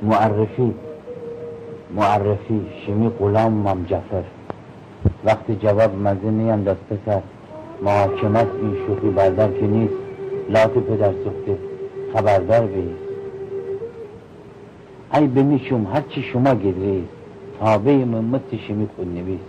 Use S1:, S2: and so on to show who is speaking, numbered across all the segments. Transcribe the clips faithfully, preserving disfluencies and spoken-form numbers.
S1: معرفی معرفی شمی غلام مام جعفر. وقتی جواب مزه نینداز پسر، محاکمت این شوخی بردم که نیست، لات پدر سوخته خبردار بایست. ای بمیشم هرچی شما گدریست، تابع ممت شمی خود نویست.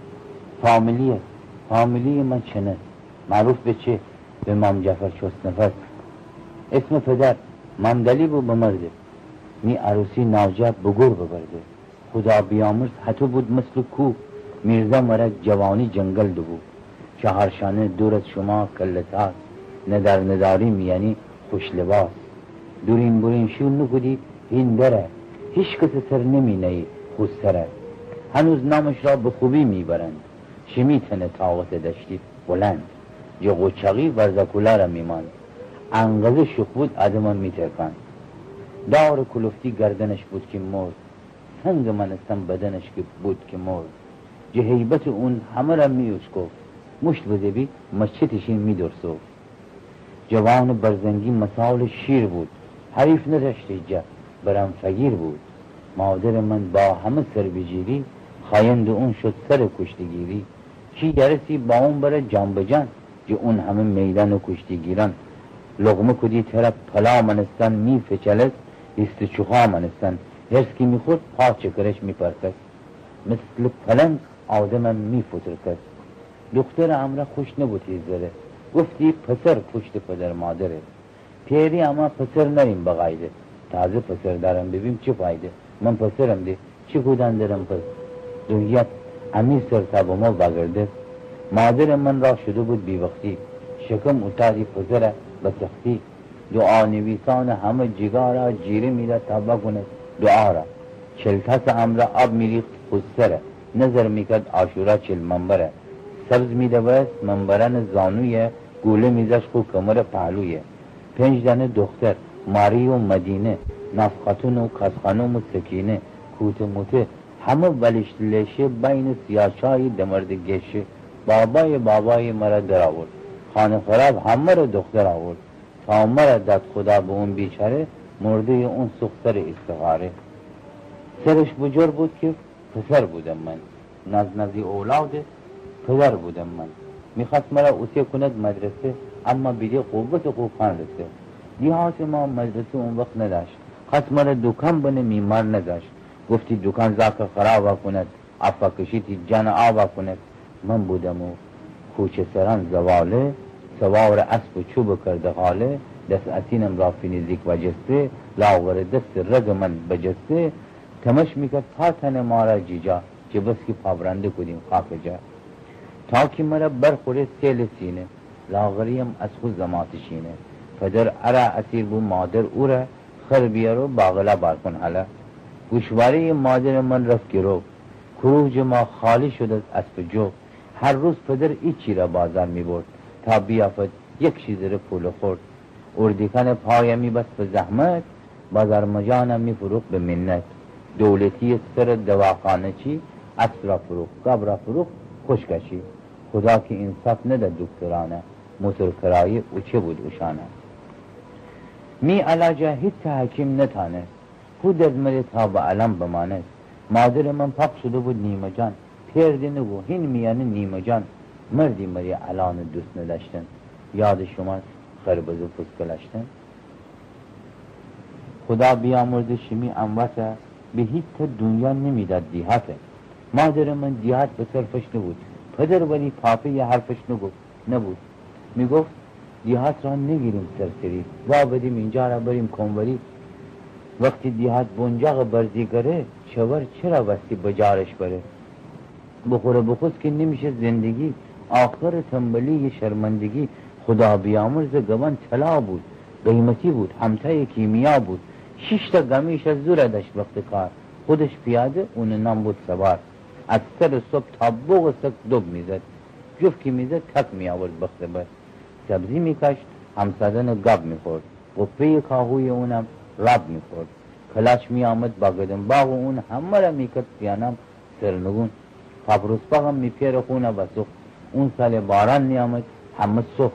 S1: فامیلیه فامیلی من چنه، معروف به چه؟ به مام جعفر چست. اسم پدر مامدلی بود بمرده، می عروسی ناجب بگور ببرده. خدا بیامرز حتی بود مثل کو، میرزا مرد جوانی جنگل دو بود. چهارشانه دور از شما کلتاست، ندر نداریم یعنی خوش لباس. دورین برین شو نکدی این دره، هیچ کس سر نمی نهی خود سره. هنوز نامش را به خوبی میبرند، شمی تنه طاقت دشتی بلند. جو قوچقی ورزکولا را میماند، انقذ شخ بود آدم میترکند. دار کلفتی گردنش بود که مرد، سنگ منستم بدنش که بود که مرد. جهیبت اون همه را میوشکو، مشت بزبی مشتشین میدرسو. جوان برزنگی مثال شیر بود، حریف نداشت جا برم فقیر بود. مادر من با همه سر بجیری، خایند اون شد سر کشتگیری. چی گرسی با اون بره جان بجان، جو اون همه میدان کشتگیران. لغمه کدی طرف پلا منستن می فچلست، است چوخا منستن. هرس کی میخورد پا چکرش میپرکست، مثل پلنگ آدمم میفترکست. دختر امره خوش نبودی زره، گفتی پسر پشت پدر مادره. پیری اما پسر نریم بغایده، تازه پسر دارم ببین چه فایده. من پسرم دی چه کودن دارم پس، دویت امیر سر تابو ما بگرده. مادر من را شده بود بی وقتی، شکم اتادی پسره بسختی. دعا نویسان همه جگارا، جیره میده تابا کنه دعا را. چلتاس امره آب میریخت خود سره، نظر میکرد آشورا چل منبره. سبز میده وست منبرن زانویه، گوله میزش خود کمر پهلویه. پنج دنه دختر ماری و مدینه، نفخاتون و کسخانوم و سکینه. کوت موته همه ولشت لشه، بین سیاچای دمرد گشه. بابای بابای مرا در آورد، خانه خراب همه رو دختر آورد. تا مرا داد خدا به اون بیچاره، مرده اون سختر استخاره. سرش بجر بود که پسر بودم من، نز نزی اولاد پدر بودم من. میخواست مرا اوسیه کند مدرسه، اما بیده قوت قوفان رسه. دیهات ما مدرسه اون وقت نداشت، خواست مرا دکان بنه میمار نداشت. گفتی دکان زاک خراب کند، افا کشیدی جان آوا کند. من بودم و کوچه سران زواله، سوار اسب و چوب کرده حاله. دست اتینم را فینیزیک و جسته، لاغر دست رگ من بجسته. تمش میکرد تا تن ما را جیجا، که بس که پابرنده کدیم خاک جا. تا که مرا برخوره سیل سینه، لاغریم از خود زماتشینه. پدر ارا اسیر بو مادر او را، خر بیارو باغلا بارکن حالا. گوشواره مادر من رفت گرو، کروج ما خالی شد از اسب جو. هر روز پدر ایچی را بازار می برد، تا بیافت یک چیز را پول خورد. اردیکن پایم می بست به زحمت، بازار مجانم می فروخت به منت. دولتی سر دواخانه چی، اسب را فروخت، گاب را فروخت، خوشکشی. خدا که انصاف نده دکترانه، موتر کرایه او چه بود اوشانه. می علاجه هیچ حکیم نتانست، خود از مره تا به علم بمانست. مادر من پاک شده بود نیمه جان، پیرده نگو هین میانه نیمه جان. مردی مری علان دوست نداشتن، یاد شما خربز و پسکلشتن. خدا بیامرد شمی اموته، به هیچ تا دنیا نمیداد دیهاته. مادر من دیهات به صرفش نبود، پدر ولی پاپه یه حرفش نگفت نبود. میگفت دیهات را نگیریم سرسری، وا بدیم اینجا را بریم کنوری. وقتی دیهات بنجاق برزیگره، چور چرا بستی بجارش بره. بخوره بخوز که نمیشه زندگی، آخر تنبلی یه شرمندگی. خدا بیامرز گوان طلا بود، قیمتی بود، همتای کیمیا بود. شش تا گمیش از زور داشت وقت کار، خودش پیاده اون نام بود سوار. از سر صبح تا بوغ سک دوب میزد، جفت که میزد تک میآورد بخت بر. سبزی میکشت، همسادن گاب میخورد، قپه کاهوی اونم راب میخورد. کلاش میآمد با گدن باغ اون همه را میکرد پیانم سرنگون. پاپروس باغم میپیر خونه و سخت، اون سال باران میآمد همه سخت.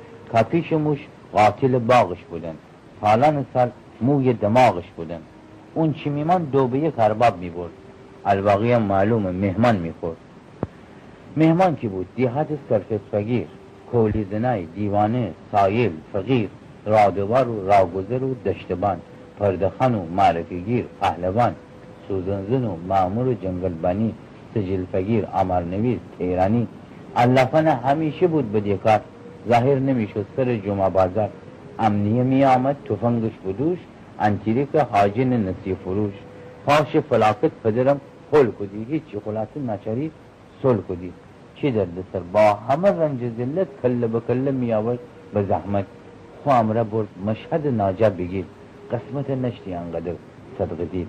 S1: کپیش موش قاتل باغش بودن، پالان سال موی دماغش بودن. اون چی میمان دو به یک ارباب میبرد، الباقی هم معلومه مهمان میخورد. مهمان کی بود؟ دیهات سرفت فقیر، کولی زنای، دیوانه، سایل، فقیر، رادوار و راگذر و دشتبان، پردخان و معرفیگیر، پهلوان، سوزنزن و معمور و جنگلبانی، سجل فقیر، آمرنویس، تیرانی. علفن همیشه بود به دیکار، ظاهر نمیشد سر جمعه بازار. امنیه می آمد تفنگش بدوش، انتیریک حاجن نسی فروش. پاش فلاکت پدرم خل کدی، هیچ چکلاتی نچری سل کدی. چی درد سر با همه رنج زلت کل به کل می آورد به زحمت. خو امره برد مشهد ناجا بگیر، قسمت نشتی انقدر صدق دید.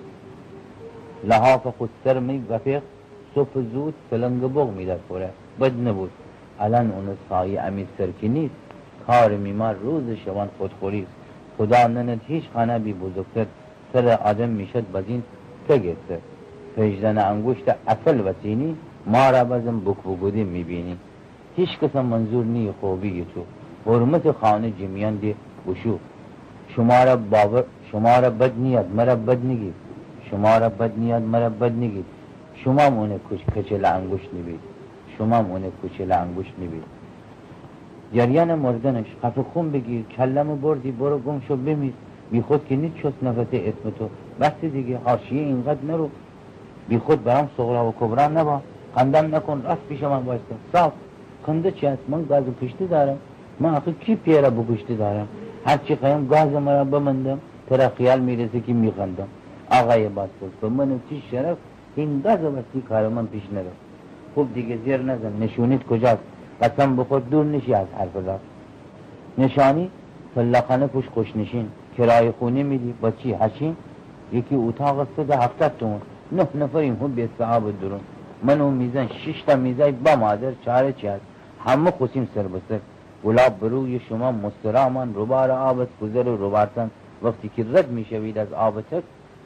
S1: لحاف خود سر می وفیق، صبح زود سلنگ بغ می در پوره، بد نبود. الان اون سایه امید سرکی نیست، کار میمار روز شوان خودخوریست. خدا نند هیچ خانه بی بزرگتر، سر آدم میشد بزین تگسته. پیجدن انگوشت اصل وسینی، ما را بزن بک بگودی میبینی. هیچ کسا منظور نی خوبی تو، حرمت خانه جمیان دی بشو. شما را باور، شما را بد نیاد مرا بد نگید، شما را بد نیاد مرا بد نگید. شما مونه کچل انگوشت نبید، شما مونه کچل انگوشت نبید. جریان مردنش خفه خون بگیر، کلمو بردی برو گم شو بمیر. بی خود که نیست شست نفس اسم تو، بس دیگه حاشیه اینقدر نرو. بی خود برام صغرا و کبرا نبا، خندم نکن راست پیش من بایسته. صاف خنده چی هست؟ من گاز کشتی دارم، من آخه کی پیره بکشتی دارم؟ هرچی خواهیم گاز مرا بمندم، ترا خیال میرسه که میخندم. آقای باسپورس به من چی شرف، این گاز وستی کار من پیش نرفت. خوب دیگه زیر نزن، نشونیت کجاست؟ قسم بخود دور نشی از حرف راست. نشانی فلاخانه پوش خوشنشین، کرای خونه میدی با چی هشین؟ یکی اتاق سه ده هفتاد تومن، نه نفریم هم به صحاب درون. من اون میزن شش تا میزای با مادر چاره چی هست، همه خوشیم سر بسر. گلاب بروی شما مسترامان، روبار آبت گذر و روبارتن. وقتی که رد میشوید از آبتک،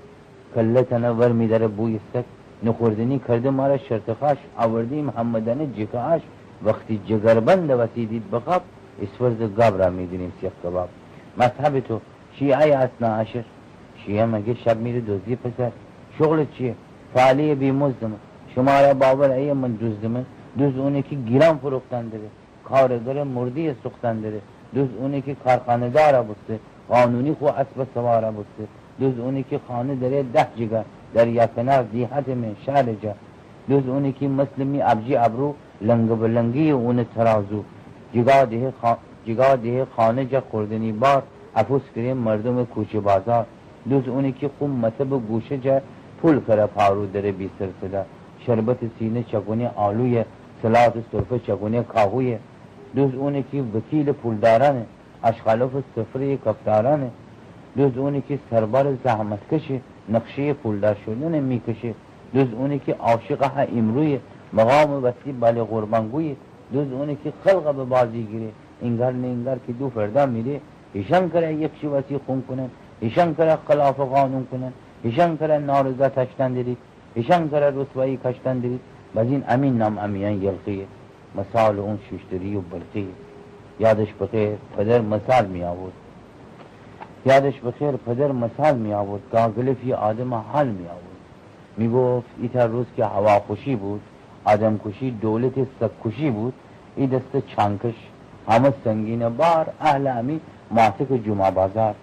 S1: کلتنه ور میداره بوی سک. نخوردنی کرده ما را شرطخاش، آوردی محمدانه جکاش. وقتی جگربند وسیدید بخواب، اسفرز گاب را میدونیم سیخ کباب. مذهب تو شیعه اصنا عشر، شیعه مگه شب میره دوزی پسر؟ شغلت چیه؟ فعالی بی مزدمه. شما را باور ای من دوزدمه؟ دوز اونه که گیران فروختن داره، کارگر مردی سختن داره. دوز اونه که کارخانه داره بسته، قانونی خو اسب سواره بسته. دوز اونه که خانه داره ده جگر در یک کنار دیحت من شهر جا. دوز اونه که مسلمی ابجی ابرو لنگ بلنگی اون ترازو. جگا ده خان... جگا ده خانه جا خوردنی بار، افوس کریم مردم کوچه بازار. دوز اونه که خون مطب گوشه جا پول کره پارو داره بی سرسده. شربت سینه چگونه آلوی، سلات صرفه چگونه کاهوی. دوز اونه که وکیل پولدارانه، اشخالف سفره کفتارانه. دوز اونه که سربار زحمت کشه، نقشه پولدار شدن میکشه. دوز اونه که عاشق ها امروی، مقام وسیع بله قربانگوی. دوز اونه که خلق به بازی گیره، انگار نه انگار که دو فردا میره. ایشان کره یک شی وسیع خون کنن، ایشان کره خلاف قانون کنن، ایشان کره نارضا تشتن دارید، ایشان کره رسوایی کشتن دارید. باز این امین نام امیان یلقیه، مثال اون شوشتری و برقیه. یادش بخیر پدر مثال می آورد، یادش بخیر پدر مثال می آورد، گاگلفی آدم حال می آورد. می گفت ایتا روز که هوا خوشی بود، آدم کشی دولت سک کشی بود. ای دست چانکش همه سنگین بار، اهل امی ماسک جمعه بازار.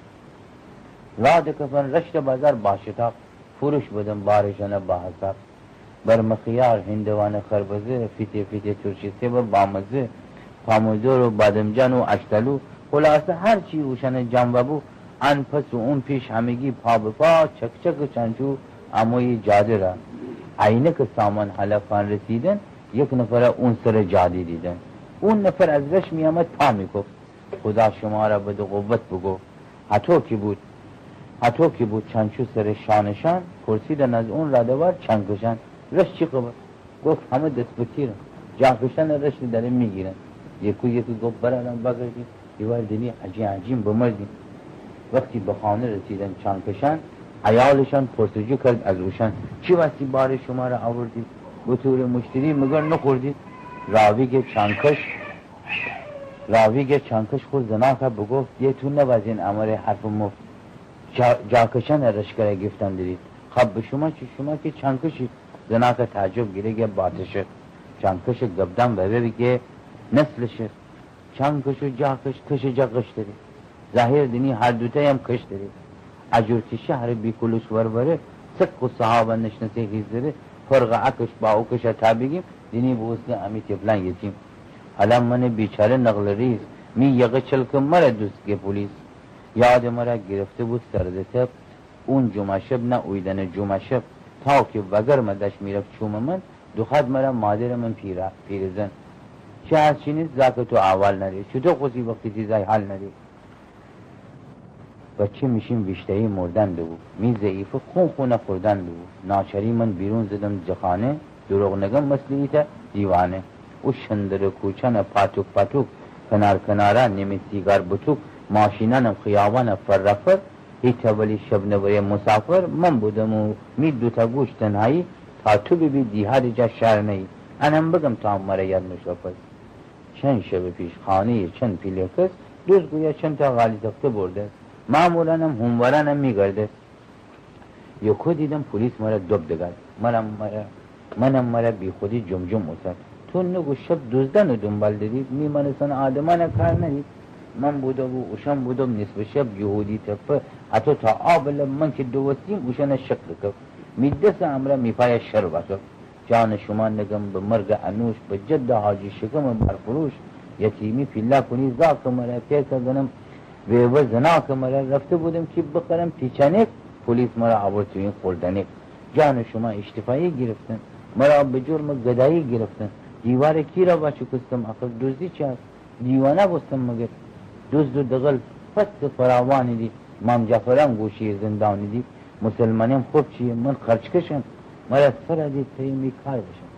S1: راد کفن رشت بازار باشتا، فروش بدن بارشانه با حساب. برمخیار هندوان خربزه، فیته فیته ترشی سیب بامزه، پاموزور و بادمجان و اشتلو. خلاصه هر چی اوشن جنبه بو، ان پس و اون پیش همگی پا به پا، چک چک چنچو اموی جاده را. عینه که سامان حلفان رسیدن، یک نفر اون سر جادی دیدن. اون نفر از رش می آمد پا می گفت خدا شما را بده قوت بگو. حتو کی بود، حتو کی بود چنچو سر شانشان. پرسیدن از اون ردوار چنگشان، رش چی خبر؟ گفت همه دست بکیرن، جاکشن رش داره میگیرن. یکو یکو گفت برادم بگردیم دیوار دنی عجی عجیم بمردیم. وقتی به خانه رسیدن چانکشان، عیالشان پرسجو کرد از اوشان چی واسه بار شما را آوردید؟ به طور مشتری مگر نخوردید؟ راویگ چانکش راویگ چانکش خود زناکه بگفت یه تو نوازین امر حرف مفت. جاکشن رشکره گفتن دارید. خب به شما چی؟ شما که چنکشی زنا که تعجب گیره که باتشه چنکش گبدن به بگه نسلشه چنکش و جاکش کش جاکش دارید. ظاهر دینی هر دوتا هم کش دارید. اجور که شهر بی کلوش وربره سک و صحابه نشنسه هیز داره فرق اکش با اوکش تا بگیم دینی بوسته امی تفلان یتیم. حالا من بیچاره نقل ریز می یقه چلکم مره دوست که پولیس یاد مرا گرفته بود سردتب اون جمعه شب نه اویدن جمعه شب تا که وگر مدش میرفت چوم من دو خد مرا مادر من پیره پیرزن چه از چی نیست زاکه تو اول نری چطور خوزی وقتی چیزای حل نری بچه میشیم بیشتری مردن دو می ضعیفه خون خونه خوردن دو ناچری من بیرون زدم جخانه دروغ نگم مسئله تا دیوانه او شندر کوچن پاتوک پاتوک کنار کناره نیمی سیگار بطوک ماشینانم خیابان فرفر هیچ ولی شب نوری مسافر من بودم و می دوتا گوش تنهایی تا تو ببی دیهار جا شهر نهی انم بگم تا مرا یاد نشوپس چند شب پیش خانه چند پیلکس دوز گویا چند تا غالی تخته برده معمولانم همورانم میگرده یکو دیدم پلیس مرا دب دگرد منم مرا منم مرا بی خودی جمجم اصد تو نگو شب دوزدن و دنبال دید میمانستان آدمان کار ندید من بودم و اوشم بودم نصف شب یهودی تفه حتی تا آبل من که دو وسیم اوشن شکل کف میدست امره میپای شر بسر جان شما نگم به مرگ انوش به جد حاجی شکم برفروش یتیمی پیلا کنی زاک مرا پیسا گنم و زنا مرا رفته بودم که بقرم پیچنک پلیس مرا آورد تو این خوردنک جان شما اشتفایی گرفتن مرا به جرم گدایی گرفتن دیوار کی را با شکستم آخر دوزی چه هست دیوانه بستم مگر دوز دو دغل فست فراوانی دی مام جعفرم گوشی زندانی دی مسلمانیم خوب چیه من خرچ کشم مرا سر دید تیمی کار بشم